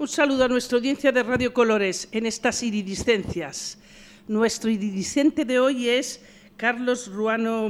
Un saludo a nuestra audiencia de Radio Colores en estas iridiscencias. Nuestro iridiscente de hoy es Carlos Ruano.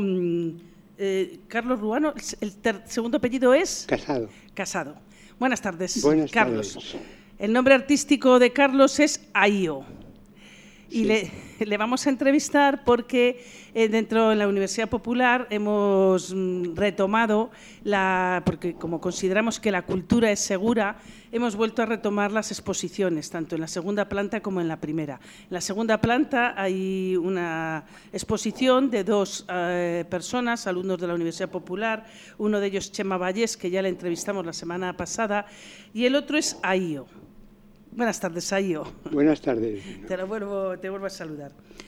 Carlos Ruano, segundo apellido es... Casado. Casado. Buenas tardes, Buenas Carlos. tardes. El nombre artístico de Carlos es Ahío. Y Sí. le vamos a entrevistar porque dentro de la Universidad Popular hemos retomado, porque como consideramos que la cultura es segura, hemos vuelto a retomar las exposiciones, tanto en la segunda planta como en la primera. En la segunda planta hay una exposición de dos personas, alumnos de la Universidad Popular, uno de ellos Chema Vallés, que ya le entrevistamos la semana pasada, y el otro es Ahío. Buenas tardes, Ahío. Buenas tardes. Te vuelvo a saludar.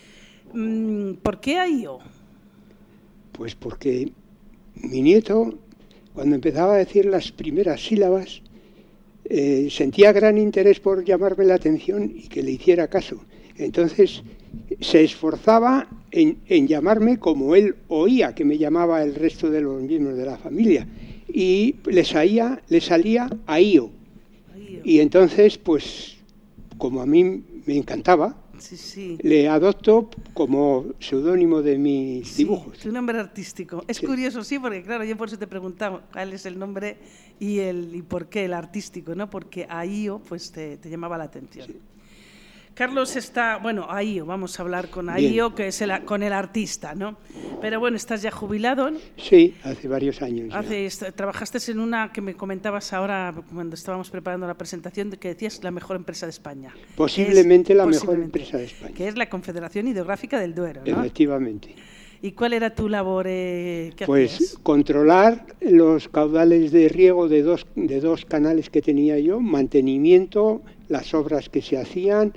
¿Por qué Ahío? Pues porque mi nieto, cuando empezaba a decir las primeras sílabas, sentía gran interés por llamarme la atención y que le hiciera caso. Entonces se esforzaba en llamarme como él oía que me llamaba el resto de los miembros de la familia. Y le salía Ahío. Y entonces, pues, como a mí me encantaba, Sí. le adopto como seudónimo de mis dibujos. Tu nombre artístico. Es curioso, sí, porque claro, yo por eso te preguntaba cuál es el nombre y por qué el artístico, ¿no? Porque Ahío, pues te llamaba la atención. Sí. Carlos está, Ahío, vamos a hablar con Ahío, que es con el artista, ¿no? Pero bueno, estás ya jubilado, ¿no? Sí, hace varios años. Trabajaste en una que me comentabas ahora cuando estábamos preparando la presentación, que decías la mejor empresa de España. Posiblemente la mejor empresa de España. Que es la Confederación Hidrográfica del Duero, ¿no? Efectivamente. ¿Y cuál era tu labor? ¿Qué hacías? Controlar los caudales de riego de dos canales que tenía yo, mantenimiento, las obras que se hacían,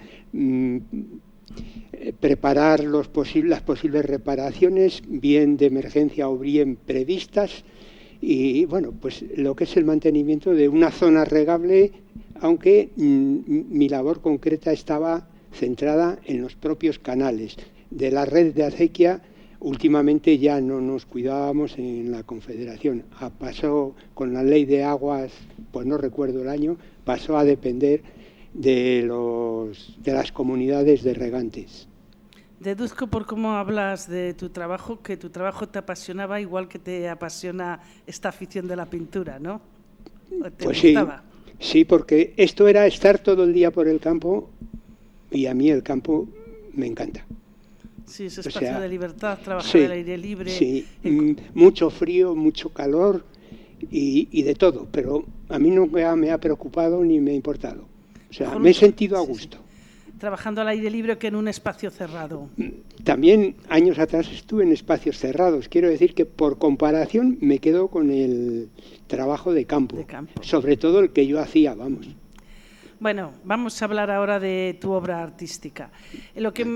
preparar las posibles reparaciones, bien de emergencia o bien previstas, y bueno, pues lo que es el mantenimiento de una zona regable, aunque mi labor concreta estaba centrada en los propios canales. De la red de acequia, últimamente ya no nos cuidábamos en la Confederación. Pasó con la ley de aguas, pues no recuerdo el año, pasó a depender de las comunidades de regantes. Deduzco por cómo hablas de tu trabajo, que tu trabajo te apasionaba igual que te apasiona esta afición de la pintura, ¿no? ¿Te gustaba? Sí, porque esto era estar todo el día por el campo y a mí el campo me encanta. Sí, ese espacio de libertad, trabajar al aire libre. Sí, mucho frío, mucho calor y de todo, pero a mí nunca me ha preocupado ni me ha importado. O sea, me he sentido a gusto. Sí. Trabajando al aire libre que en un espacio cerrado. También años atrás estuve en espacios cerrados. Quiero decir que por comparación me quedo con el trabajo de campo. Sobre todo el que yo hacía, vamos. Bueno, vamos a hablar ahora de tu obra artística. Lo que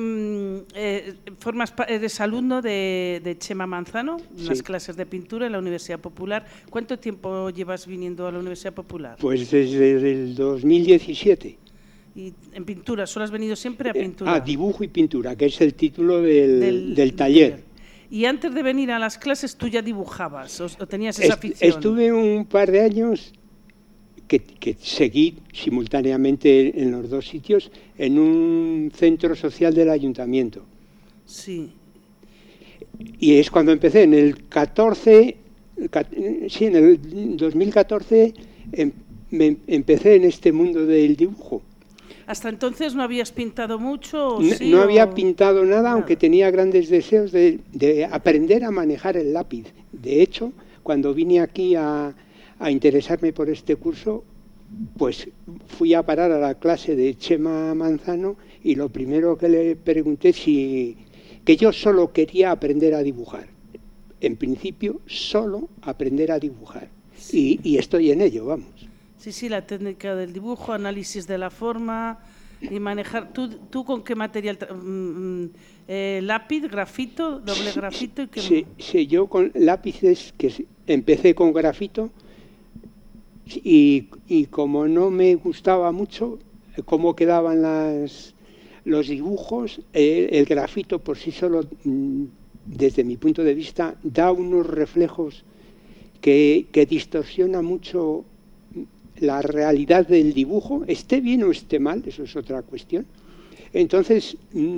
eres alumno de Chema Manzano, en las clases de pintura en la Universidad Popular. ¿Cuánto tiempo llevas viniendo a la Universidad Popular? Pues desde el 2017. ¿Y en pintura? ¿Solo has venido siempre a pintura? Dibujo y pintura, que es el título del taller. ¿Y antes de venir a las clases tú ya dibujabas o tenías esa afición? Estuve un par de años que seguí simultáneamente en los dos sitios en un centro social del ayuntamiento. Sí. Y es cuando empecé, en el 2014 empecé en este mundo del dibujo. ¿Hasta entonces no habías pintado mucho? No había pintado nada, aunque tenía grandes deseos de aprender a manejar el lápiz. De hecho, cuando vine aquí a interesarme por este curso, pues fui a parar a la clase de Chema Manzano y lo primero que le pregunté que yo solo quería aprender a dibujar. En principio, solo aprender a dibujar. Sí. Y estoy en ello, vamos. Sí, la técnica del dibujo, análisis de la forma y manejar. ¿Tú con qué material? ¿Lápiz, grafito, doble grafito? Sí, yo con lápices, que empecé con grafito y como no me gustaba mucho cómo quedaban los dibujos, el grafito por sí solo, desde mi punto de vista, da unos reflejos que distorsiona mucho la realidad del dibujo, esté bien o esté mal, eso es otra cuestión. Entonces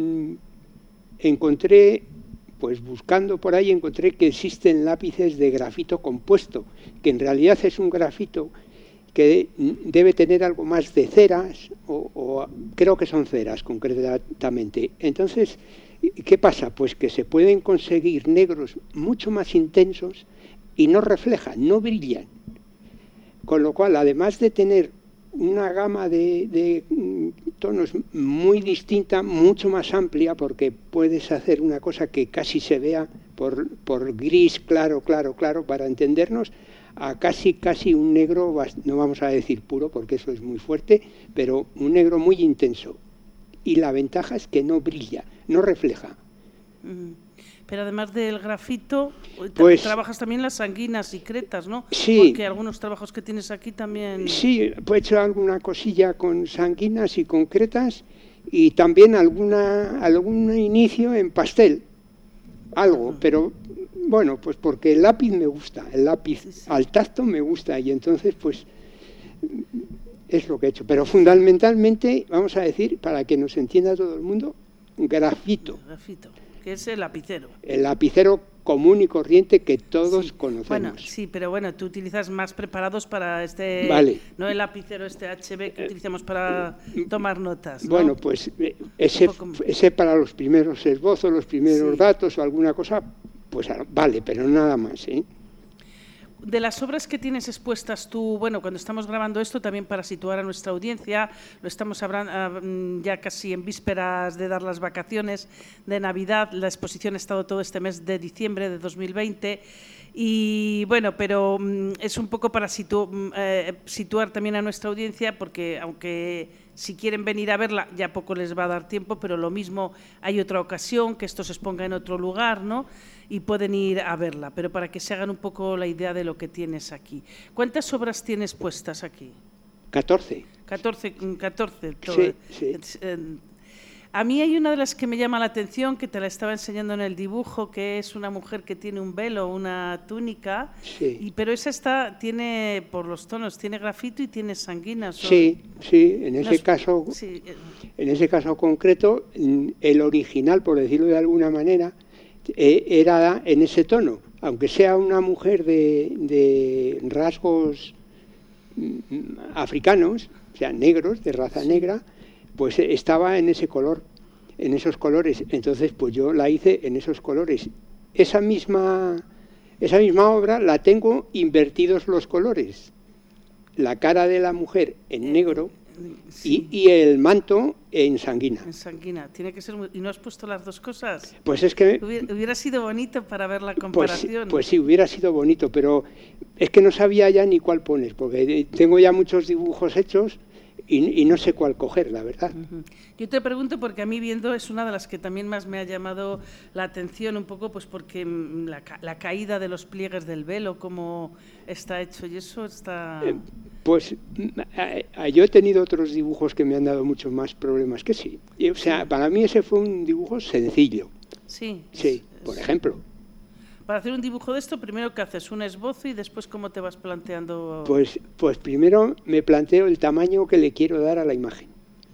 encontré, pues buscando por ahí, encontré que existen lápices de grafito compuesto, que en realidad es un grafito que debe tener algo más de ceras, o creo que son ceras concretamente. Entonces, ¿qué pasa? Pues que se pueden conseguir negros mucho más intensos y no reflejan, no brillan. Con lo cual, además de tener una gama de tonos muy distinta, mucho más amplia, porque puedes hacer una cosa que casi se vea por gris claro, para entendernos, a casi un negro, no vamos a decir puro porque eso es muy fuerte, pero un negro muy intenso. Y la ventaja es que no brilla, no refleja. Pero además del grafito, pues, trabajas también las sanguinas y cretas, ¿no? Sí. Porque algunos trabajos que tienes aquí también... Sí, he hecho alguna cosilla con sanguinas y con cretas, y también algún inicio en pastel, algo, pero bueno, pues porque el lápiz me gusta, el lápiz al tacto me gusta, y entonces pues es lo que he hecho. Pero fundamentalmente, vamos a decir, para que nos entienda todo el mundo, grafito. Grafito, que es el lapicero. El lapicero común y corriente que todos conocemos. Bueno, sí, pero bueno, tú utilizas más preparados para este, vale. No el lapicero HB que utilizamos para tomar notas, ¿no? Bueno, pues ese para los primeros esbozos, los primeros datos o alguna cosa, pues vale, pero nada más, ¿eh? De las obras que tienes expuestas tú, bueno, cuando estamos grabando esto, también para situar a nuestra audiencia, lo estamos hablando ya casi en vísperas de dar las vacaciones de Navidad, la exposición ha estado todo este mes de diciembre de 2020, y bueno, pero es un poco para situar también a nuestra audiencia, porque aunque si quieren venir a verla ya poco les va a dar tiempo, pero lo mismo hay otra ocasión que esto se exponga en otro lugar, ¿no? Y pueden ir a verla, pero para que se hagan un poco la idea de lo que tienes aquí. ¿Cuántas obras tienes puestas aquí? 14. 14. Sí. A mí hay una de las que me llama la atención, que te la estaba enseñando en el dibujo, que es una mujer que tiene un velo, una túnica, pero esa tiene, por los tonos, tiene grafito y tiene sanguinas. Sí, en ese caso concreto, el original, por decirlo de alguna manera, era en ese tono, aunque sea una mujer de rasgos africanos, o sea, negros, de raza negra, pues estaba en ese color, en esos colores. Entonces, pues yo la hice en esos colores. Esa misma obra la tengo invertidos los colores. La cara de la mujer en negro y el manto en sanguina. En sanguina, tiene que ser ¿Y no has puesto las dos cosas? Pues es que... Hubiera sido bonito para ver la comparación. Pues sí, hubiera sido bonito, pero es que no sabía ya ni cuál pones, porque tengo ya muchos dibujos hechos y no sé cuál coger, la verdad. Yo te pregunto porque a mí viendo es una de las que también más me ha llamado la atención, un poco pues porque la caída de los pliegues del velo, cómo está hecho, y eso está... Pues yo he tenido otros dibujos que me han dado muchos más problemas que sí. O sea, para mí ese fue un dibujo sencillo. Sí. Por ejemplo. Para hacer un dibujo de esto, primero que haces un esbozo y después cómo te vas planteando... Pues primero me planteo el tamaño que le quiero dar a la imagen.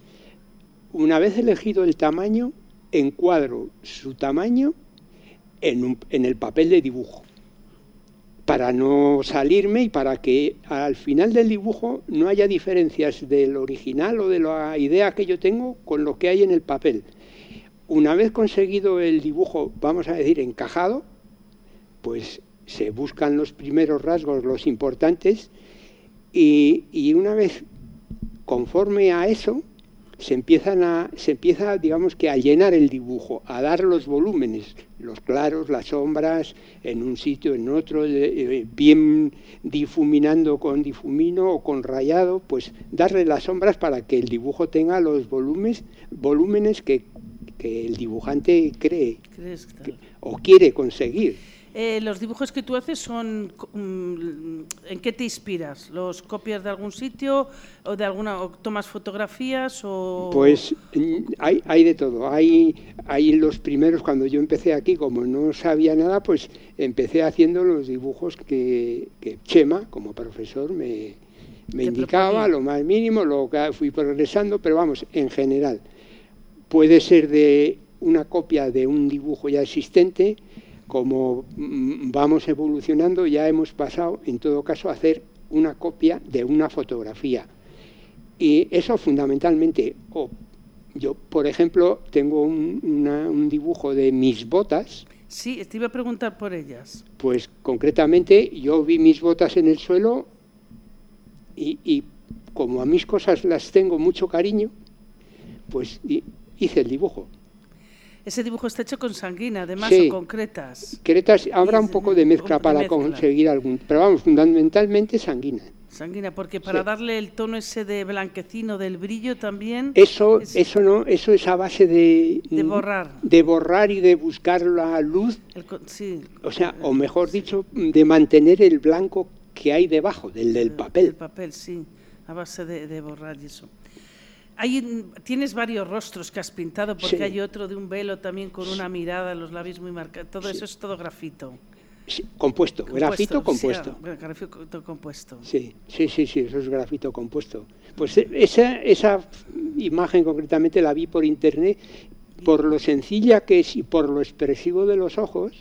Una vez elegido el tamaño, encuadro su tamaño en el papel de dibujo, para no salirme y para que al final del dibujo no haya diferencias del original o de la idea que yo tengo con lo que hay en el papel. Una vez conseguido el dibujo, vamos a decir, encajado, pues se buscan los primeros rasgos, los importantes, y una vez conforme a eso, se empieza, digamos que a llenar el dibujo, a dar los volúmenes, los claros, las sombras, en un sitio, en otro, bien difuminando con difumino o con rayado, pues darle las sombras para que el dibujo tenga los volúmenes que el dibujante cree o quiere conseguir. Los dibujos que tú haces son... ¿En qué te inspiras? ¿Los copias de algún sitio o o tomas fotografías? O... Pues hay de todo. Hay los primeros, cuando yo empecé aquí, como no sabía nada, pues empecé haciendo los dibujos que Chema, como profesor, me Me indicaba lo más mínimo, luego fui progresando, pero vamos, en general. Puede ser de una copia de un dibujo ya existente, como vamos evolucionando, ya hemos pasado, en todo caso, a hacer una copia de una fotografía. Y eso fundamentalmente, yo, por ejemplo, tengo un dibujo de mis botas. Sí, te iba a preguntar por ellas. Pues concretamente yo vi mis botas en el suelo y como a mis cosas las tengo mucho cariño, pues hice el dibujo. Ese dibujo está hecho con sanguina, además, sí, o con cretas. Cretas, habrá un poco de mezcla para conseguir algún, pero vamos, fundamentalmente sanguina. Sanguina, porque para darle el tono ese de blanquecino, del brillo también... Eso es a base de borrar. De borrar y de buscar la luz, o mejor dicho, de mantener el blanco que hay debajo del papel. El papel, sí, a base de borrar y eso. Tienes varios rostros que has pintado, porque hay otro de un velo también con una mirada, los labios muy marcados, todo eso es todo grafito. Sí, compuesto, grafito compuesto. Sí, grafito compuesto. Sí, eso es grafito compuesto. Pues esa imagen concretamente la vi por internet, por lo sencilla que es y por lo expresivo de los ojos,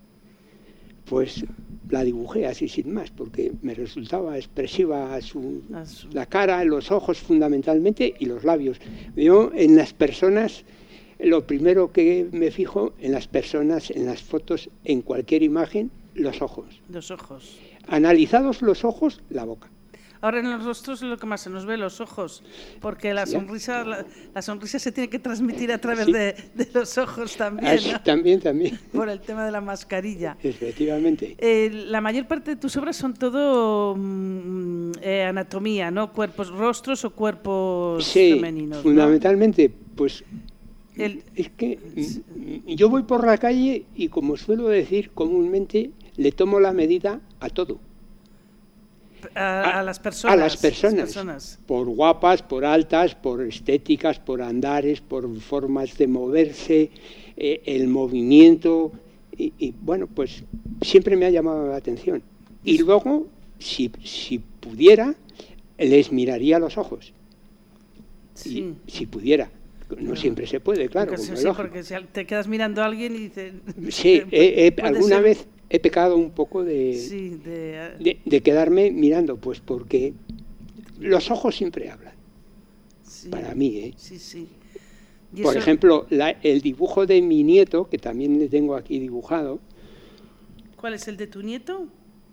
pues la dibujé así sin más, porque me resultaba expresiva la cara, los ojos fundamentalmente y los labios. Yo en las personas, lo primero que me fijo en las personas, en las fotos, en cualquier imagen, los ojos. Los ojos. Analizados los ojos, la boca. Ahora en los rostros es lo que más se nos ve, los ojos, porque la sonrisa se tiene que transmitir a través de los ojos también, ¿no? También. Por el tema de la mascarilla. Efectivamente. La mayor parte de tus obras son todo anatomía, ¿no? Rostros o cuerpos femeninos. Fundamentalmente, ¿no? Pues es que yo voy por la calle y, como suelo decir comúnmente, le tomo la medida a todo. A las personas. A las personas. Por guapas, por altas, por estéticas, por andares, por formas de moverse, el movimiento. Y bueno, pues siempre me ha llamado la atención. Y luego, si pudiera, les miraría a los ojos. Sí. Si pudiera. No siempre se puede, claro. Porque si te quedas mirando a alguien y dices... Sí, alguna vez he pecado un poco de quedarme mirando, pues porque los ojos siempre hablan. Sí, para mí, ¿eh? Sí. Por ejemplo, el dibujo de mi nieto, que también le tengo aquí dibujado. ¿Cuál es el de tu nieto?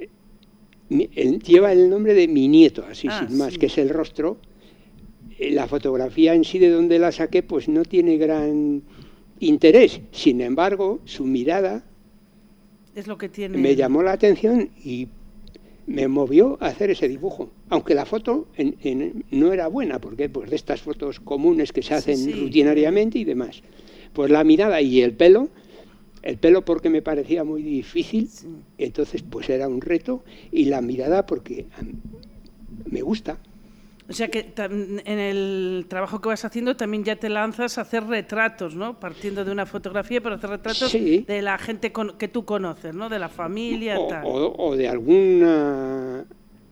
Lleva el nombre de mi nieto, así sin más, que es el rostro. La fotografía en sí, de donde la saqué, pues no tiene gran interés. Sin embargo, su mirada es lo que tiene. Me llamó la atención y me movió a hacer ese dibujo. Aunque la foto no era buena, porque pues de estas fotos comunes que se hacen rutinariamente y demás. Pues la mirada y el pelo porque me parecía muy difícil, entonces pues era un reto, y la mirada porque me gusta. O sea que en el trabajo que vas haciendo también ya te lanzas a hacer retratos, ¿no? Partiendo de una fotografía, pero hacer retratos de la gente que tú conoces, ¿no? De la familia, tal. O de alguna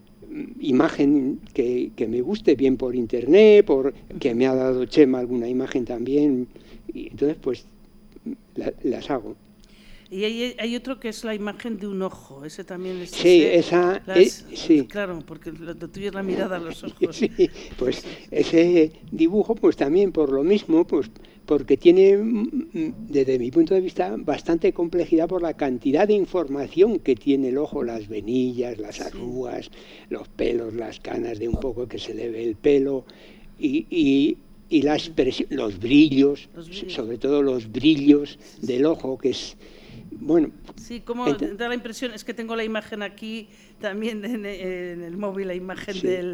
imagen que me guste, bien por internet, que me ha dado Chema alguna imagen también, y entonces pues las hago. Y hay otro que es la imagen de un ojo, ese también es... Sí. Claro, porque lo tuyo es la mirada a los ojos. Sí, pues ese dibujo pues también por lo mismo, pues porque tiene, desde mi punto de vista, bastante complejidad por la cantidad de información que tiene el ojo, las venillas, las arrugas, los pelos, las canas de un poco que se le ve el pelo, y la expresión, los brillos, sobre todo los brillos del ojo, que es... Bueno, sí, como da la impresión, es que tengo la imagen aquí también en el móvil, la imagen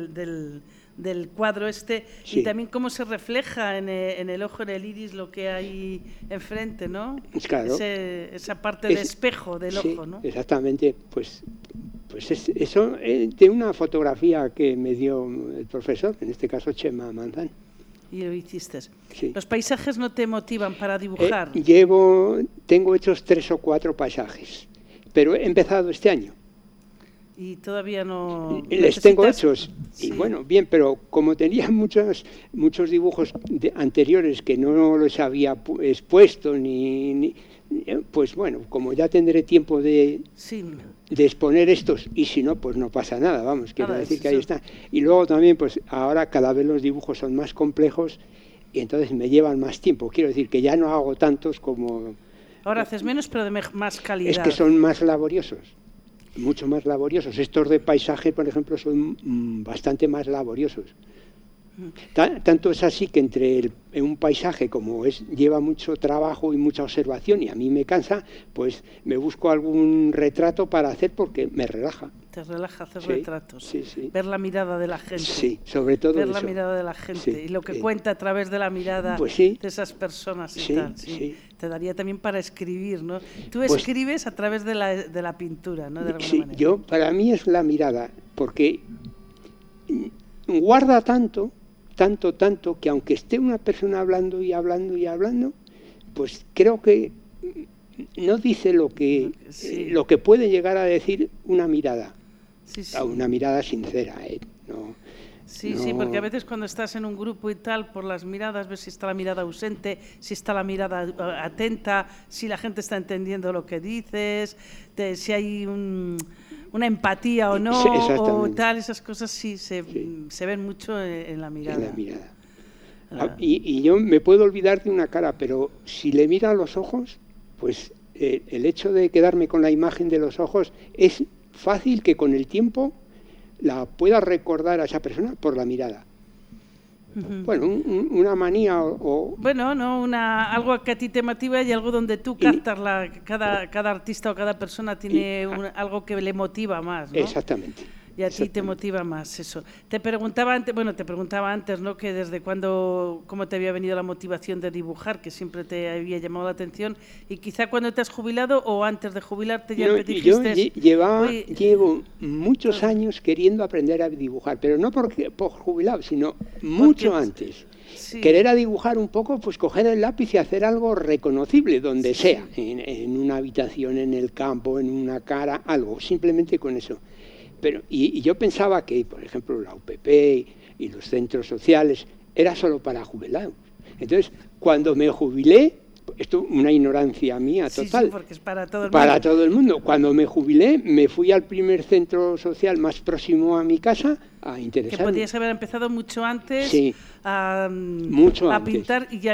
del cuadro y también cómo se refleja en el ojo, en el iris, lo que hay enfrente, ¿no? Claro. Esa parte de espejo del ojo, ¿no? Exactamente, pues eso de una fotografía que me dio el profesor, en este caso Chema Manzán. Y lo hiciste. Sí. ¿Los paisajes no te motivan para dibujar? Tengo hechos 3 o 4 paisajes, pero he empezado este año. Y todavía no... Les tengo hechos. Sí. Y bueno, bien, pero como tenía muchos dibujos anteriores que no los había expuesto, pues bueno, como ya tendré tiempo de exponer estos, y si no, pues no pasa nada, vamos, quiero decir que ahí está. Y luego también, pues ahora cada vez los dibujos son más complejos y entonces me llevan más tiempo. Quiero decir que ya no hago tantos como... Ahora haces menos, pero de más calidad. Es que son más laboriosos. Mucho más laboriosos. Estos de paisaje, por ejemplo, son bastante más laboriosos. Tanto es así que entre un paisaje, como lleva mucho trabajo y mucha observación, y a mí me cansa, pues me busco algún retrato para hacer porque me relaja. Te relaja hacer retratos. Sí, sí. Ver la mirada de la gente. Sí, sobre todo ver eso. La mirada de la gente y lo que cuenta a través de la mirada pues de esas personas y tal. Sí. Te daría también para escribir, ¿no? Tú escribes a través de la pintura, ¿no? De alguna manera. Para mí es la mirada, porque guarda tanto, que aunque esté una persona hablando, pues creo que no dice lo que puede llegar a decir una mirada. Una mirada sincera, no, sí, porque a veces cuando estás en un grupo y tal, por las miradas ves si está la mirada ausente, si está la mirada atenta, si la gente está entendiendo lo que dices, si hay una empatía o no, o tal, esas cosas se ven mucho en la mirada. En la mirada. Y yo me puedo olvidar de una cara, pero si le miro a los ojos, pues el hecho de quedarme con la imagen de los ojos es fácil que con el tiempo la pueda recordar a esa persona por la mirada. Bueno, una manía o... Bueno, no, algo que a ti te motiva y algo donde tú captas cada artista o cada persona tiene algo que le motiva más, ¿no? Exactamente. Y a ti te motiva más eso. Te preguntaba antes, ¿no? Que desde cuándo, cómo te había venido la motivación de dibujar, que siempre te había llamado la atención, y quizá cuando te has jubilado o antes de jubilarte ya dijiste... Yo llevo muchos años queriendo aprender a dibujar, pero no por jubilado, sino mucho antes. Sí. Querer a dibujar un poco, pues coger el lápiz y hacer algo reconocible, donde sea, en una habitación, en el campo, en una cara, algo, simplemente con eso. Pero, y yo pensaba que, por ejemplo, la UPP y los centros sociales era solo para jubilados. Entonces, cuando me jubilé, esto es una ignorancia mía total. Sí, porque es para todo el mundo. Para todo el mundo. Cuando me jubilé, me fui al primer centro social más próximo a mi casa a interesarme. Que podías haber empezado mucho antes a pintar y ya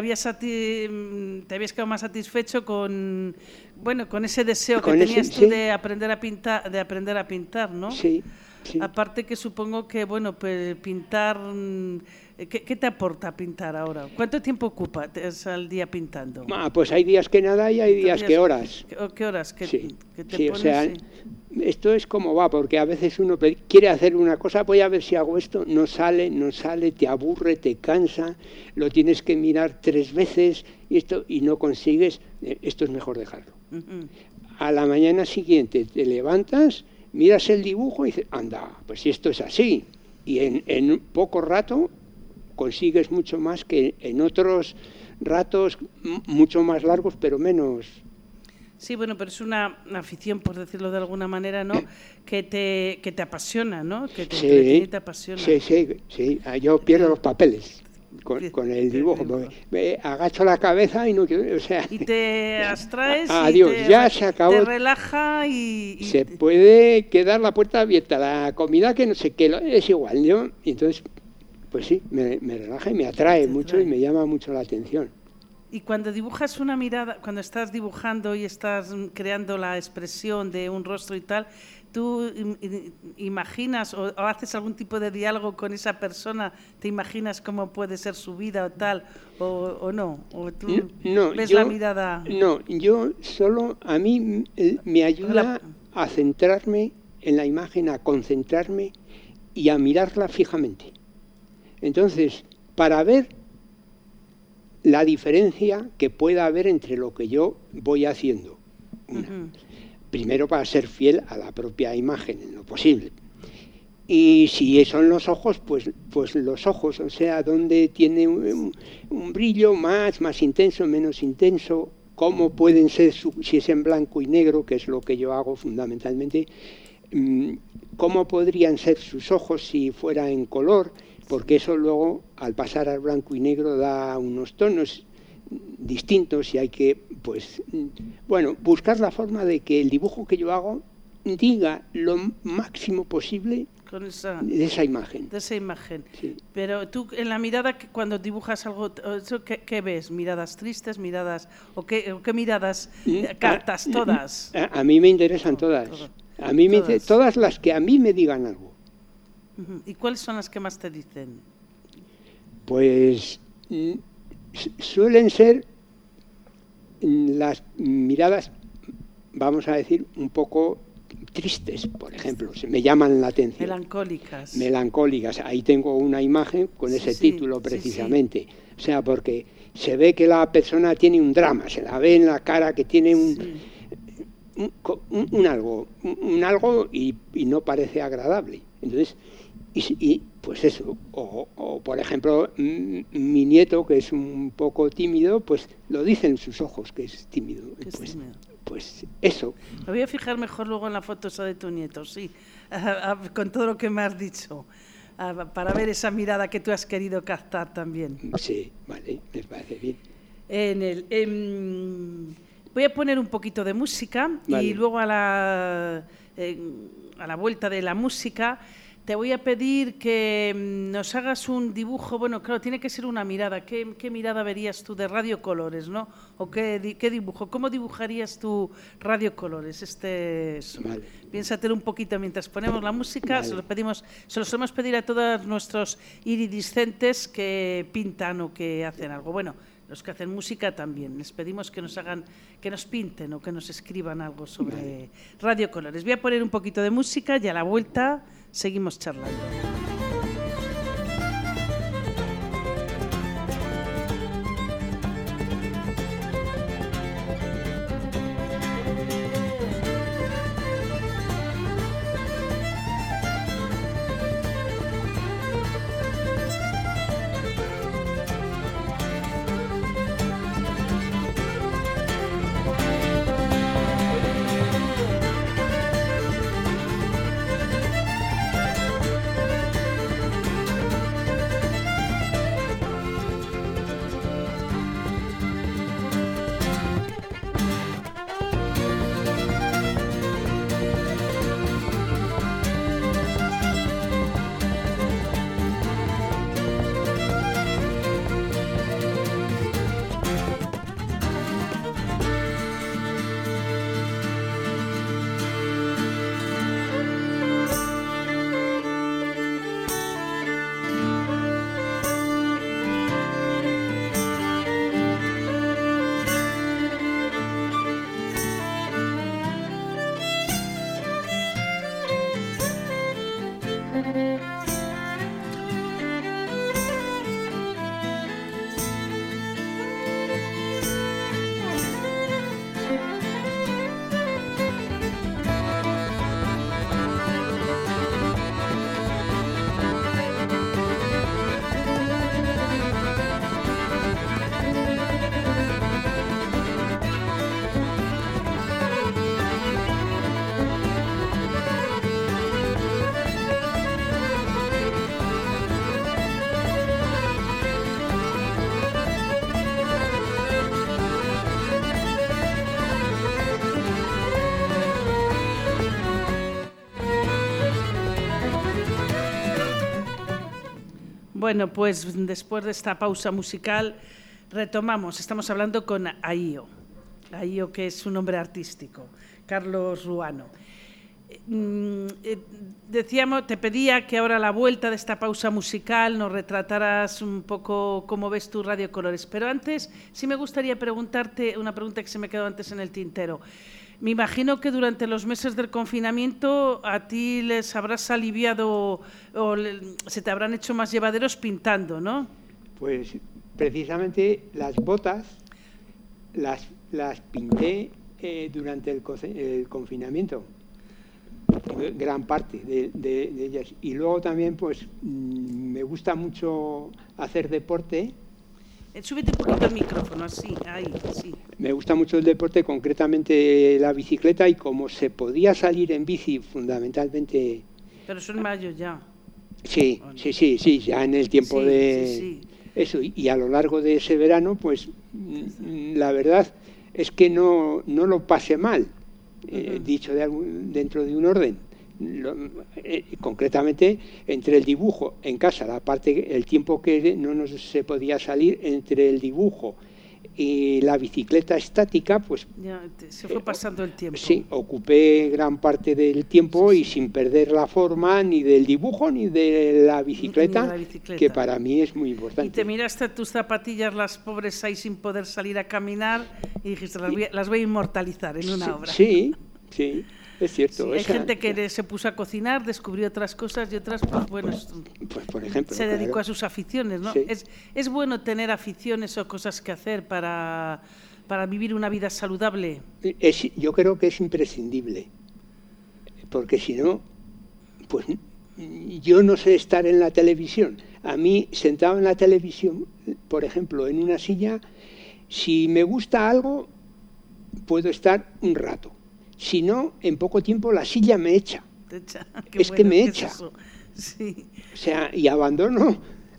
te habías quedado más satisfecho con ese deseo que tenías tú de aprender a pintar, ¿no? Sí. Aparte que supongo que, pues pintar... ¿Qué te aporta pintar ahora? ¿Cuánto tiempo ocupa al día pintando? Pues hay días que nada y hay días que horas. ¿Qué horas? ¿Qué te pones? O sea, esto es como va, porque a veces uno quiere hacer una cosa, voy a ver si hago esto, no sale, te aburre, te cansa, lo tienes que mirar 3 veces y no consigues, esto es mejor dejarlo. A la mañana siguiente te levantas, miras el dibujo y dices, anda, pues si esto es así, y en poco rato consigues mucho más que en otros ratos mucho más largos, pero menos. Sí, pero es una afición, por decirlo de alguna manera, ¿no? Que te apasiona, ¿no? Que te apasiona. Sí. Yo pierdo los papeles con el dibujo. Me agacho la cabeza y no quiero, y te abstraes adiós, ya se acabó. Te relaja y se puede quedar la puerta abierta, la comida que no sé qué, es igual, ¿no? Y entonces, pues sí, me relaja y me atrae mucho y me llama mucho la atención. Y cuando dibujas una mirada, cuando estás dibujando y estás creando la expresión de un rostro y tal, ¿tú imaginas o haces algún tipo de diálogo con esa persona? ¿Te imaginas cómo puede ser su vida o tal? ¿O no? ¿O tú ves la mirada? No, yo solo, a mí me ayuda a centrarme en la imagen, a concentrarme y a mirarla fijamente. Entonces, para ver la diferencia que pueda haber entre lo que yo voy haciendo. Primero, para ser fiel a la propia imagen, en lo posible. Y si son los ojos, pues los ojos, o sea, donde tiene un brillo más intenso, menos intenso, cómo pueden ser, si es en blanco y negro, que es lo que yo hago fundamentalmente, cómo podrían ser sus ojos si fuera en color, porque eso luego, al pasar al blanco y negro, da unos tonos distintos y hay que, pues, bueno, buscar la forma de que el dibujo que yo hago diga lo máximo posible con de esa imagen. De esa imagen. Sí. Pero tú, en la mirada, cuando dibujas algo, ¿qué ves? ¿Miradas tristes, miradas o qué miradas captas? ¿Todas? A mí me interesan todas. A mí todas las que a mí me digan algo. ¿Y cuáles son las que más te dicen? Pues suelen ser las miradas, vamos a decir, un poco tristes, por ejemplo, me llaman la atención. Melancólicas. Melancólicas. Ahí tengo una imagen con ese título precisamente. O sea, porque se ve que la persona tiene un drama, se la ve en la cara que tiene un algo y no parece agradable. Entonces, y pues eso, o por ejemplo, mi nieto, que es un poco tímido, pues lo dicen sus ojos que es tímido. Pues eso. Me voy a fijar mejor luego en la foto esa de tu nieto, sí, con todo lo que me has dicho, para ver esa mirada que tú has querido captar también. Sí, vale, me parece bien. Voy a poner un poquito de música, vale. Y luego a la vuelta de la música te voy a pedir que nos hagas un dibujo. Bueno, claro, tiene que ser una mirada. ¿Qué mirada verías tú de Radio Colores, no? ¿O qué dibujo? ¿Cómo dibujarías tú Radio Colores? Vale. Piénsatelo un poquito mientras ponemos la música. Vale. Se lo solemos pedir a todos nuestros iridiscentes que pintan o que hacen algo. Bueno, los que hacen música también. Les pedimos que nos pinten o que nos escriban algo sobre Radio Colores. Voy a poner un poquito de música y a la vuelta seguimos charlando. Bueno, pues después de esta pausa musical retomamos. Estamos hablando con Aío, que es un nombre artístico, Carlos Ruano. Te pedía que ahora a la vuelta de esta pausa musical nos retrataras un poco cómo ves tu Radio Colores. Pero antes sí me gustaría preguntarte una pregunta que se me quedó antes en el tintero. Me imagino que durante los meses del confinamiento a ti les habrás aliviado o se te habrán hecho más llevaderos pintando, ¿no? Pues precisamente las botas las pinté durante el confinamiento, gran parte de ellas. Y luego también pues me gusta mucho hacer deporte. Súbete un poquito el micrófono, así, ahí, sí. Me gusta mucho el deporte, concretamente la bicicleta, y como se podía salir en bici fundamentalmente Pero eso en mayo ya. Sí, sí, ya en el tiempo de eso. Y a lo largo de ese verano, pues la verdad es que no lo pasé mal, dicho dentro de un orden. Concretamente entre el dibujo en casa, el tiempo que no se podía salir entre el dibujo y la bicicleta estática, pues ya se fue pasando el tiempo. Sí, ocupé gran parte del tiempo y sin perder la forma ni del dibujo ni de la bicicleta, que para mí es muy importante. Y te miraste tus zapatillas, las pobres ahí sin poder salir a caminar, y dijiste, las voy a inmortalizar en una obra. Sí, es cierto. Sí, hay gente que se puso a cocinar, descubrió otras cosas y otras, pues bueno, pues por ejemplo, se dedicó a sus aficiones, ¿no? Sí. Es bueno tener aficiones o cosas que hacer para vivir una vida saludable. Yo creo que es imprescindible, porque si no, pues yo no sé estar en la televisión. A mí, sentado en la televisión, por ejemplo, en una silla, si me gusta algo, puedo estar un rato. Si no, en poco tiempo la silla me echa. Es que me echa. Sí. O sea, y abandono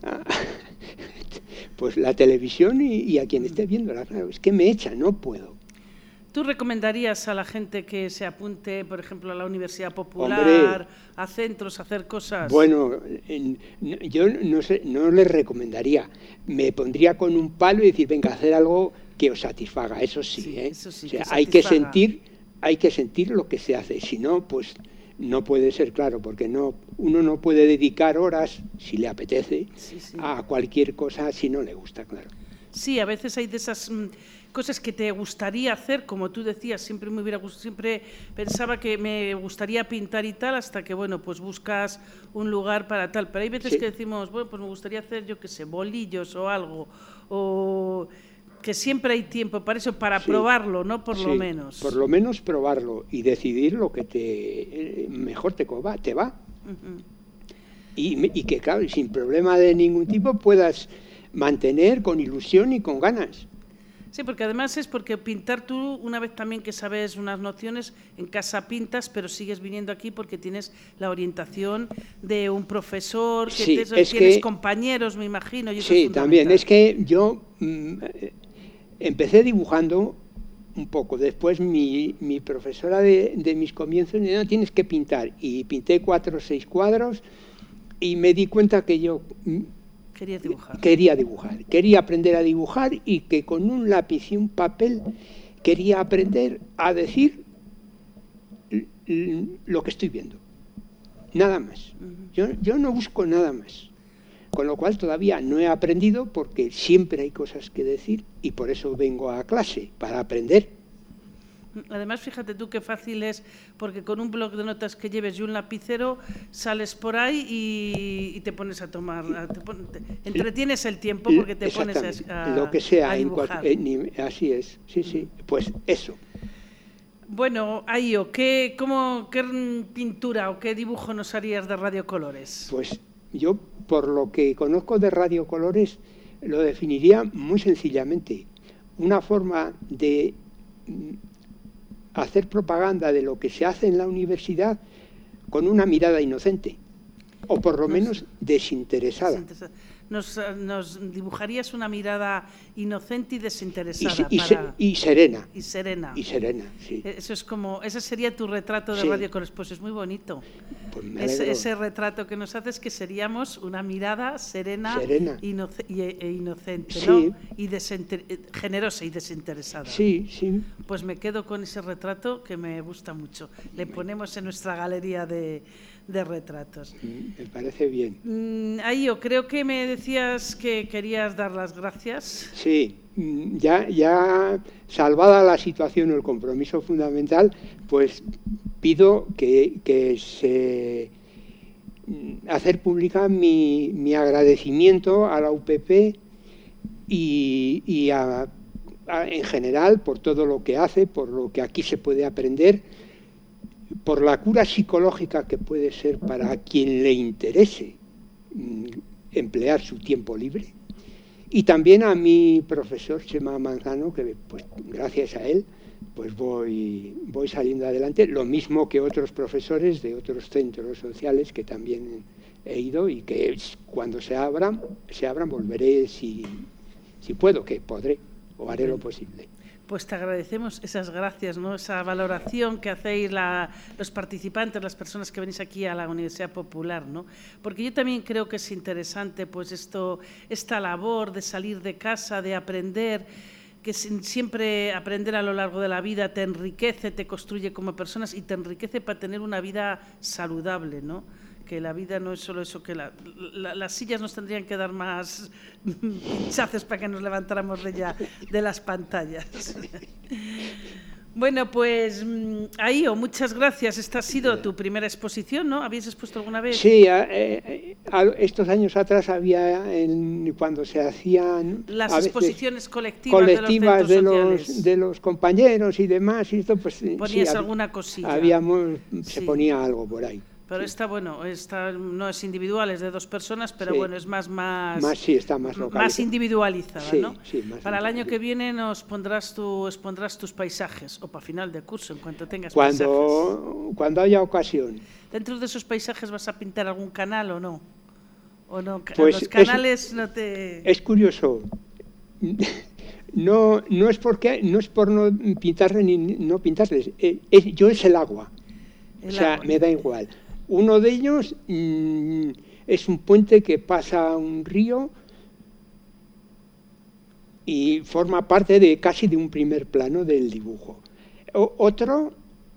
pues la televisión y a quien esté viéndola. Claro, es que me echa, no puedo. ¿Tú recomendarías a la gente que se apunte, por ejemplo, a la Universidad Popular, Hombre, a centros, a hacer cosas? Bueno, yo no sé, no les recomendaría. Me pondría con un palo y decir, venga, hacer algo que os satisfaga. Eso sí, Eso sí, o sea, hay que sentir lo que se hace, si no, pues no puede ser, claro, porque uno no puede dedicar horas, si le apetece, a cualquier cosa si no le gusta, claro. Sí, a veces hay de esas cosas que te gustaría hacer, como tú decías, siempre pensaba que me gustaría pintar y tal, hasta que, bueno, pues buscas un lugar para tal, pero hay veces que decimos, bueno, pues me gustaría hacer, yo qué sé, bolillos o algo, o que siempre hay tiempo para eso, para probarlo, ¿no? Por lo menos. Por lo menos probarlo y decidir lo que mejor te va. Y que, claro, sin problema de ningún tipo puedas mantener con ilusión y con ganas. Sí, porque además es porque pintar tú, una vez también que sabes unas nociones, en casa pintas, pero sigues viniendo aquí porque tienes la orientación de un profesor, tienes compañeros, me imagino. Y eso sí, también. Es que yo empecé dibujando un poco. Después mi profesora de mis comienzos me dijo, no, tienes que pintar. Y pinté 4 o 6 cuadros y me di cuenta que yo quería dibujar. Quería aprender a dibujar y que con un lápiz y un papel quería aprender a decir lo que estoy viendo. Nada más. Yo no busco nada más. Con lo cual todavía no he aprendido porque siempre hay cosas que decir y por eso vengo a clase, para aprender. Además, fíjate tú qué fácil es, porque con un bloc de notas que lleves y un lapicero sales por ahí y te pones a tomar, entretienes el tiempo porque te pones lo que sea, a dibujar. Así es, sí, pues eso. Bueno, Aio, ¿qué pintura o qué dibujo nos harías de Radiocolores? Pues yo, por lo que conozco de Radiocolores, lo definiría muy sencillamente. Una forma de hacer propaganda de lo que se hace en la universidad con una mirada inocente, o por lo menos desinteresada. Nos dibujarías una mirada inocente y desinteresada. Y serena. Y serena. Y serena, sí. Eso es ese sería tu retrato de Radiocolores. Pues es muy bonito. Pues ese retrato que nos haces, que seríamos una mirada serena. E inocente, sí. ¿no? Y generosa y desinteresada. Sí. Pues me quedo con ese retrato que me gusta mucho. Le ponemos en nuestra galería de retratos. Me parece bien. Aio, creo que me decías que querías dar las gracias. Sí, ya salvada la situación o el compromiso fundamental, pues pido que se hacer pública mi agradecimiento a la UPP y en general por todo lo que hace, por lo que aquí se puede aprender, por la cura psicológica que puede ser para quien le interese emplear su tiempo libre, y también a mi profesor Chema Manzano, que pues gracias a él pues voy saliendo adelante, lo mismo que otros profesores de otros centros sociales que también he ido, y que cuando se abran volveré si puedo, que podré, o haré lo posible. Pues te agradecemos esas gracias, ¿no? Esa valoración que hacéis los participantes, las personas que venís aquí a la Universidad Popular, ¿no? Porque yo también creo que es interesante, pues esta labor de salir de casa, de aprender, que siempre aprender a lo largo de la vida te enriquece, te construye como personas y te enriquece para tener una vida saludable, ¿no? Que la vida no es solo eso, que las sillas nos tendrían que dar más pinchazos para que nos levantáramos de las pantallas. Bueno, pues Ahío, muchas gracias. Esta ha sido tu primera exposición, ¿no? ¿Habías expuesto alguna vez? Sí, estos años atrás había, cuando se hacían las exposiciones colectivas de los compañeros y demás, y esto, pues ponías sí, alguna cosilla. Se ponía algo por ahí. Pero esta no es individual, es de 2 personas, pero bueno, es más sí, está más localizada, más individualizada, sí, ¿no? Sí, más para el año que viene expondrás tus paisajes, o para final de curso, en cuanto tengas paisajes. Cuando haya ocasión. ¿Dentro de esos paisajes vas a pintar algún canal o no? ¿O no? Pues los canales no te... Es curioso. No es por no pintarle ni no pintarles. Yo es el agua. Me da igual. Uno de ellos es un puente que pasa un río y forma parte casi de un primer plano del dibujo. Otro,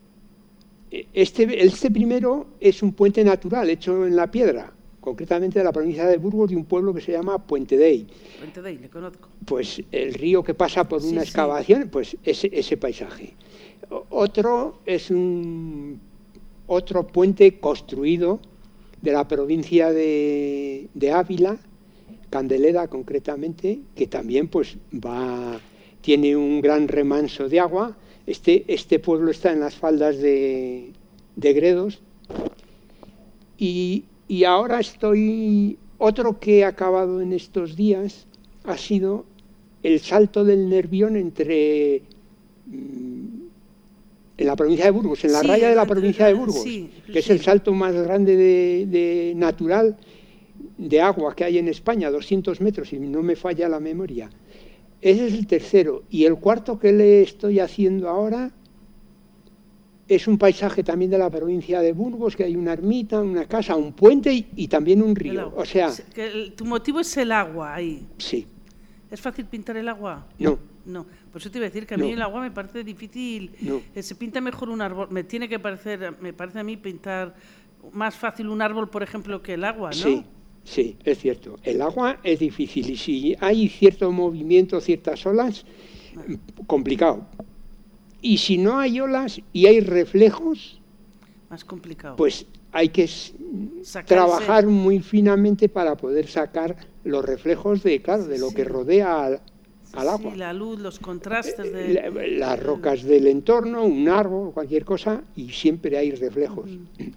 este primero es un puente natural hecho en la piedra, concretamente de la provincia de Burgos, de un pueblo que se llama Puente Dei. Puente Dei, le conozco. Pues el río que pasa por una excavación, pues ese paisaje. Otro es otro puente construido de la provincia de Ávila, Candeleda concretamente, que también pues tiene un gran remanso de agua. Este pueblo está en las faldas de Gredos, y ahora otro que he acabado en estos días ha sido el salto del Nervión en la provincia de Burgos, en la raya de la provincia de Burgos, que es el salto más grande de natural de agua que hay en España, 200 metros, si no me falla la memoria. Ese es el tercero. Y el cuarto que le estoy haciendo ahora es un paisaje también de la provincia de Burgos, que hay una ermita, una casa, un puente y también un río. O sea, tu motivo es el agua ahí. Sí. ¿Es fácil pintar el agua? No. Por eso te iba a decir que a mí el agua me parece difícil. No. Se pinta mejor un árbol. Me parece a mí pintar más fácil un árbol, por ejemplo, que el agua, ¿no? Sí, es cierto. El agua es difícil, y si hay cierto movimiento, ciertas olas, complicado. Y si no hay olas y hay reflejos, más complicado. Pues hay que trabajar muy finamente para poder sacar los reflejos de lo que rodea al agua. Sí, la luz, los contrastes las rocas del entorno, un árbol, cualquier cosa, y siempre hay reflejos.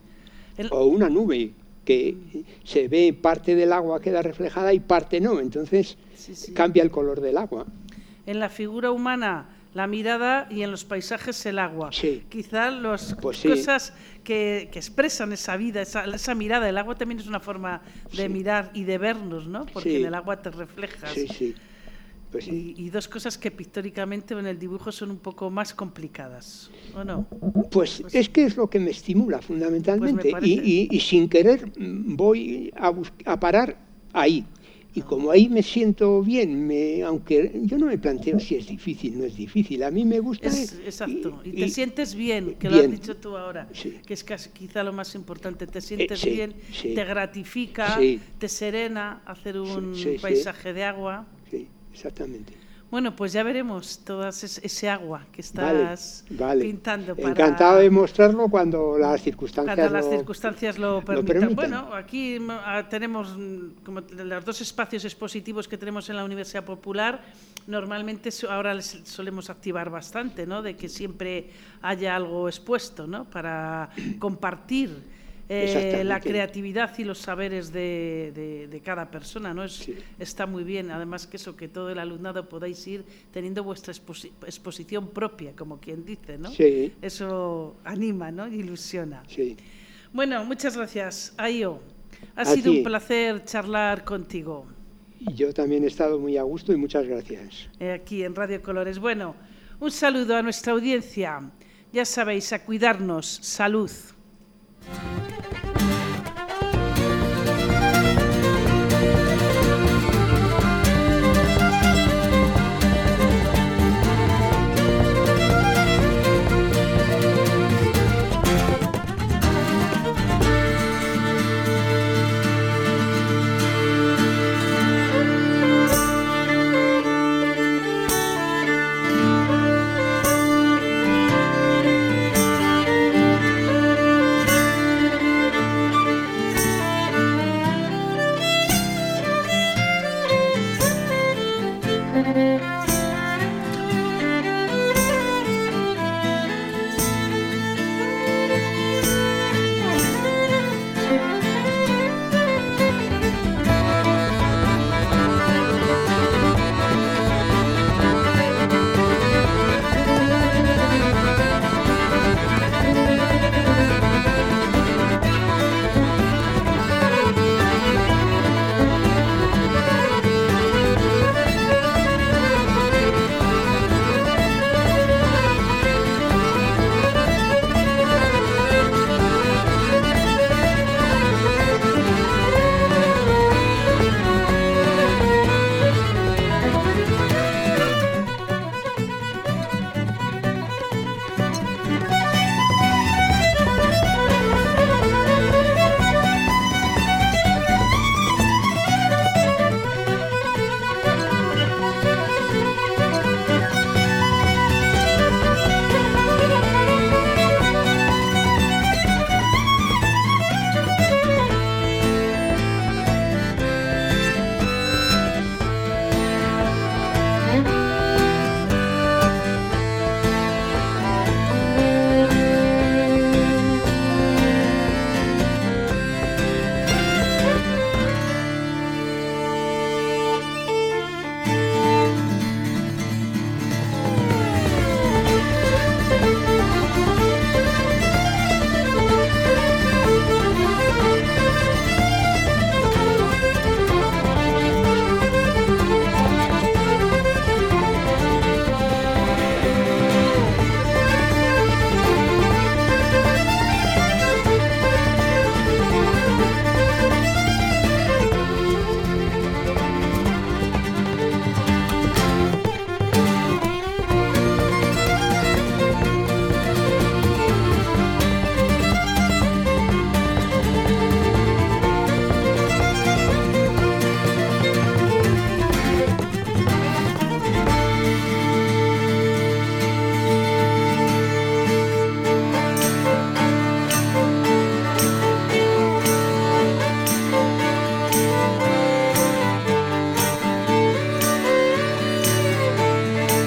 O una nube, que se ve parte del agua, queda reflejada y parte no, entonces cambia el color del agua. En la figura humana, la mirada, y en los paisajes el agua. Sí. Quizá cosas que expresan esa vida, esa mirada. El agua también es una forma de mirar y de vernos, ¿no? Porque en el agua te reflejas. Sí. Pues y 2 cosas que pictóricamente en el dibujo son un poco más complicadas, ¿o no? Pues es que es lo que me estimula fundamentalmente, pues y sin querer voy a parar ahí. Y como ahí me siento bien, aunque yo no me planteo si es difícil o no es difícil, a mí me gusta. Exacto, y te sientes bien, que lo has dicho tú ahora, que es quizá lo más importante, te sientes bien, te gratifica, te serena hacer un paisaje de agua. Sí, exactamente. Bueno, pues ya veremos ese agua que estás pintando. Encantado de mostrarlo cuando las circunstancias lo permitan. Bueno, aquí tenemos como los 2 espacios expositivos que tenemos en la Universidad Popular. Normalmente ahora les solemos activar bastante, ¿no? De que siempre haya algo expuesto, ¿no? Para compartir la creatividad y los saberes de cada persona, ¿no? Está muy bien, además que todo el alumnado podáis ir teniendo vuestra exposición propia, como quien dice, ¿no? Sí. Eso anima, ¿no? Y ilusiona. Sí. Bueno, muchas gracias, Aio. Ha sido un placer charlar contigo. Yo también he estado muy a gusto y muchas gracias. Aquí en Radio Colores. Bueno, un saludo a nuestra audiencia. Ya sabéis, a cuidarnos. Salud.